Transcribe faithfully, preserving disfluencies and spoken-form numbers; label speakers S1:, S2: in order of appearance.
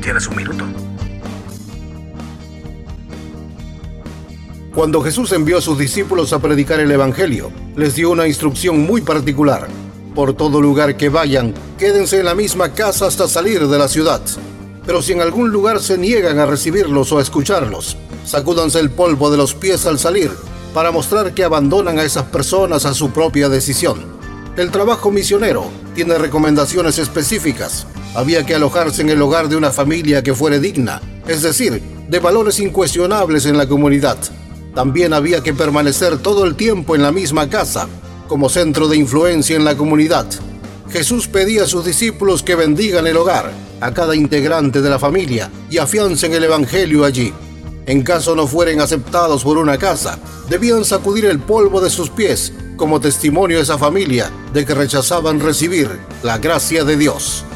S1: tienes un minuto.
S2: Cuando Jesús envió a sus discípulos a predicar el Evangelio, les dio una instrucción muy particular. Por todo lugar que vayan, quédense en la misma casa hasta salir de la ciudad. Pero si en algún lugar se niegan a recibirlos o a escucharlos, sacúdanse el polvo de los pies al salir, para mostrar que abandonan a esas personas a su propia decisión. El trabajo misionero tiene recomendaciones específicas. Había que alojarse en el hogar de una familia que fuere digna, es decir, de valores incuestionables en la comunidad. También había que permanecer todo el tiempo en la misma casa, como centro de influencia en la comunidad. Jesús pedía a sus discípulos que bendigan el hogar, a cada integrante de la familia, y afiancen el Evangelio allí. En caso no fueren aceptados por una casa, debían sacudir el polvo de sus pies como testimonio a esa familia de que rechazaban recibir la gracia de Dios.